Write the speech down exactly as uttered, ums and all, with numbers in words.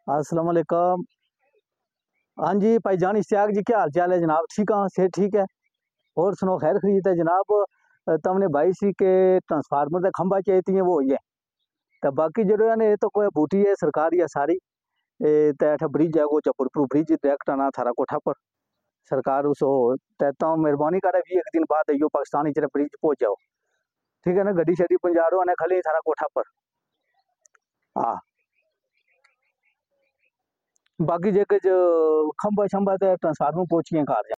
अस्सलाम वालेकुम। हाँ जी भाईजान इश्तियाक जी, क्या हाल चाल है जनाब? ठीक हाँ, से ठीक है। और सुनो, खैर खरीद है जनाब। अ, तुमने भाई सी के ट्रांसफार्मर का खंभा चाहिए थी वो ये। तो बाकी जो है ना, ये तो कोई बूटी है सरकारी है सारी। ए, ते अठ ब्रिज है वो जफरपुर ब्रिज डायरेक्ट आना थारा कोठा पर। सरकार उस ते तो मेहरबानी करे भी एक दिन बाद यो पाकिस्तानी चले ब्रिज पहुंच जाओ। ठीक है ना, गड्डी शड्डी पंजारो आने खाली थारा कोठा पर। हाँ, बाकी जे जो खंभा शंभा ते ट्रांसफार्मर पहुंच गए कार